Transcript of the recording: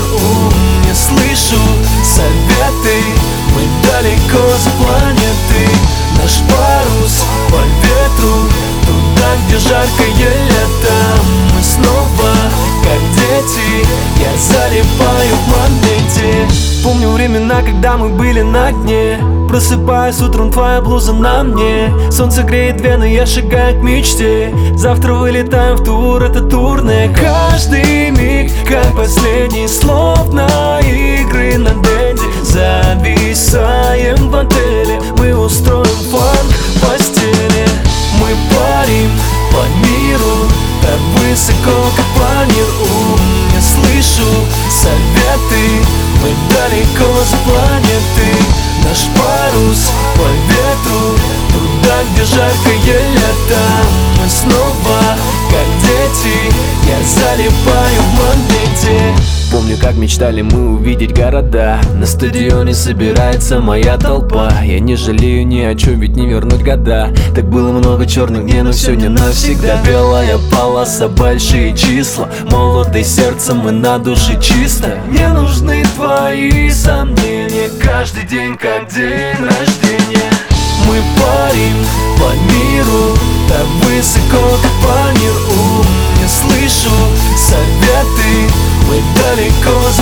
Не слышу советы, мы далеко за планеты. Наш парус по ветру туда, где жаркое лето. Мы снова как дети, я залипаю в моменте. Помню времена, когда мы были на дне. Просыпаюсь утром, твоя блуза на мне. Солнце греет вены, я шагаю к мечте. Завтра вылетаем в тур, это турне. Каждый миг, как последний, словно игры на денде. Зависаем в отеле, мы устроим фан в постели. Мы парим по миру, так высоко, как планир. Не слышу советы, мы далеко за планеты. Наш парус по ветру туда, где жаркое лето. Мы снова как дети, я залипаю в моменте. Помню, как мечтали мы увидеть города. На стадионе собирается моя толпа. Я не жалею ни о чем, ведь не вернуть года. Так было много черных дней, но все не навсегда. Белая полоса, большие числа. Молоды сердцем и на душе чисто. Не нужны твои сомнения. Каждый день как день рождения. Мы парим по миру, так высоко, как планир. Не слышу советы, мы далеко за